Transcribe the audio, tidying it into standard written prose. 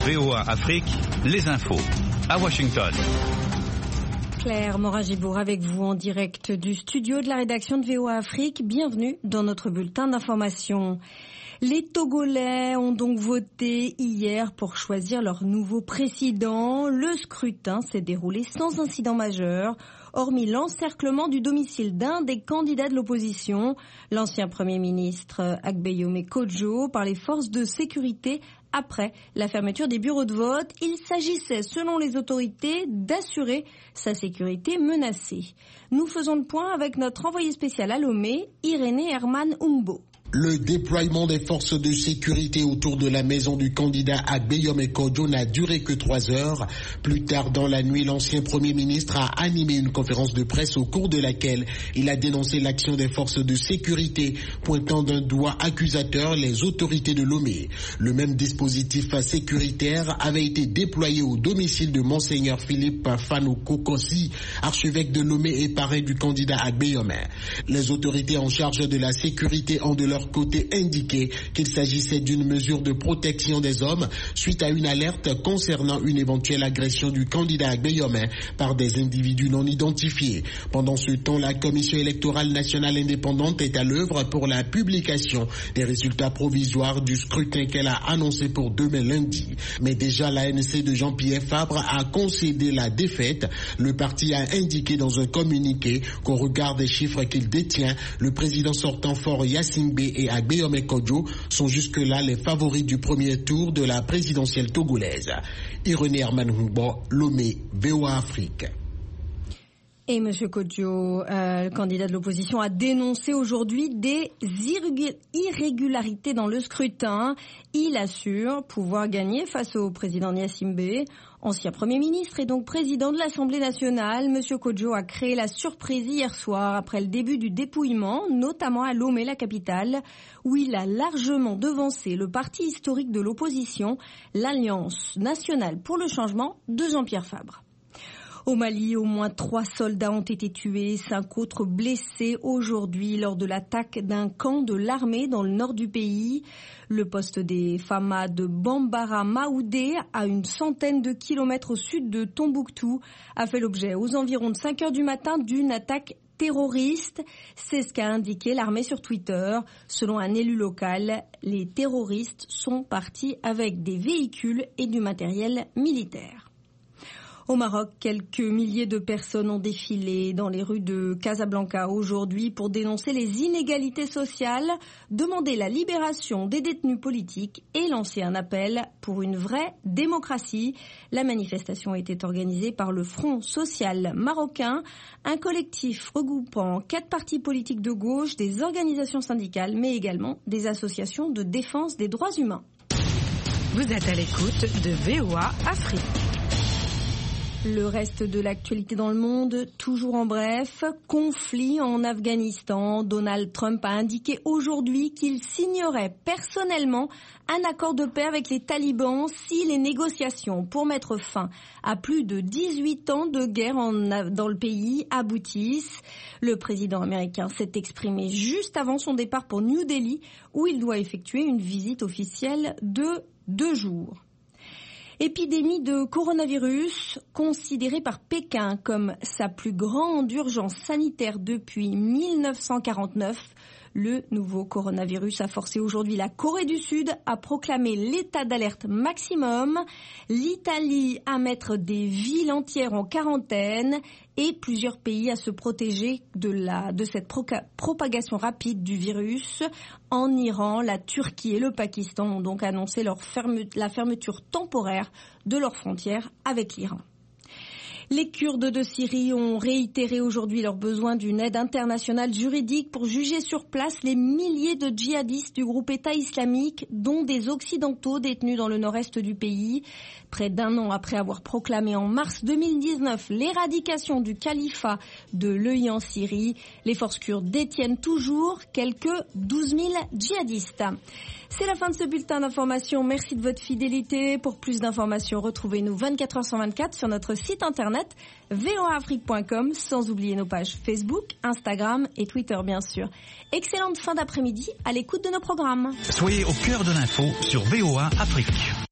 VOA Afrique, les infos. À Washington. Claire Morin-Gibour avec vous en direct du studio de la rédaction de VOA Afrique. Bienvenue dans notre bulletin d'information. Les Togolais ont donc voté hier pour choisir leur nouveau président. Le scrutin s'est déroulé sans incident majeur, hormis l'encerclement du domicile d'un des candidats de l'opposition, l'ancien Premier ministre Agbeyome Kodjo, par les forces de sécurité après la fermeture des bureaux de vote. Il s'agissait, selon les autorités, d'assurer sa sécurité menacée. Nous faisons le point avec notre envoyé spécial à Lomé, Irénée Herman Umbo. Le déploiement des forces de sécurité autour de la maison du candidat Agbeyome Kodjo n'a duré que 3 heures. Plus tard dans la nuit, l'ancien Premier ministre a animé une conférence de presse au cours de laquelle il a dénoncé l'action des forces de sécurité, pointant d'un doigt accusateur les autorités de Lomé. Le même dispositif sécuritaire avait été déployé au domicile de Monseigneur Philippe Fanou Kokosi, archevêque de Lomé et parrain du candidat Agbeyome. Les autorités en charge de la sécurité ont de leur côté indiqué qu'il s'agissait d'une mesure de protection des hommes suite à une alerte concernant une éventuelle agression du candidat Agbeyome par des individus non identifiés. Pendant ce temps, la Commission électorale nationale indépendante est à l'œuvre pour la publication des résultats provisoires du scrutin qu'elle a annoncé pour demain lundi. Mais déjà, l'ANC de Jean-Pierre Fabre a concédé la défaite. Le parti a indiqué dans un communiqué qu'au regard des chiffres qu'il détient, le président sortant Faure Gnassingbé et Agbeyome Kodjo sont jusque-là les favoris du premier tour de la présidentielle togolaise. Irénée Herman Umbo, Lomé, VOA Afrique. Et M. Kodjo, le candidat de l'opposition, a dénoncé aujourd'hui des irrégularités dans le scrutin. Il assure pouvoir gagner face au président Gnassingbé. Ancien Premier ministre et donc président de l'Assemblée nationale, M. Kodjo a créé la surprise hier soir après le début du dépouillement, notamment à Lomé, la capitale, où il a largement devancé le parti historique de l'opposition, l'Alliance nationale pour le changement de Jean-Pierre Fabre. Au Mali, au moins 3 soldats ont été tués, 5 autres blessés aujourd'hui lors de l'attaque d'un camp de l'armée dans le nord du pays. Le poste des FAMA de Bambara Maoudé, à une centaine de kilomètres au sud de Tombouctou, a fait l'objet aux environs de 5 heures du matin d'une attaque terroriste. C'est ce qu'a indiqué l'armée sur Twitter. Selon un élu local, les terroristes sont partis avec des véhicules et du matériel militaire. Au Maroc, quelques milliers de personnes ont défilé dans les rues de Casablanca aujourd'hui pour dénoncer les inégalités sociales, demander la libération des détenus politiques et lancer un appel pour une vraie démocratie. La manifestation a été organisée par le Front social marocain, un collectif regroupant 4 partis politiques de gauche, des organisations syndicales, mais également des associations de défense des droits humains. Vous êtes à l'écoute de VOA Afrique. Le reste de l'actualité dans le monde, toujours en bref, conflit en Afghanistan. Donald Trump a indiqué aujourd'hui qu'il signerait personnellement un accord de paix avec les talibans si les négociations pour mettre fin à plus de 18 ans de guerre dans le pays aboutissent. Le président américain s'est exprimé juste avant son départ pour New Delhi, où il doit effectuer une visite officielle de 2 jours. Épidémie de coronavirus, considérée par Pékin comme sa plus grande urgence sanitaire depuis 1949. Le nouveau coronavirus a forcé aujourd'hui la Corée du Sud à proclamer l'état d'alerte maximum, l'Italie à mettre des villes entières en quarantaine et plusieurs pays à se protéger de cette propagation rapide du virus. En Iran, la Turquie et le Pakistan ont donc annoncé la fermeture temporaire de leurs frontières avec l'Iran. Les Kurdes de Syrie ont réitéré aujourd'hui leur besoin d'une aide internationale juridique pour juger sur place les milliers de djihadistes du groupe État islamique, dont des occidentaux détenus dans le nord-est du pays. Près d'1 an après avoir proclamé en mars 2019 l'éradication du califat de l'EI en Syrie, les forces kurdes détiennent toujours quelques 12 000 djihadistes. C'est la fin de ce bulletin d'information. Merci de votre fidélité. Pour plus d'informations, retrouvez-nous 24h/24 sur notre site internet voaafrique.com, sans oublier nos pages Facebook, Instagram et Twitter bien sûr. Excellente fin d'après-midi à l'écoute de nos programmes. Soyez au cœur de l'info sur VOA Afrique.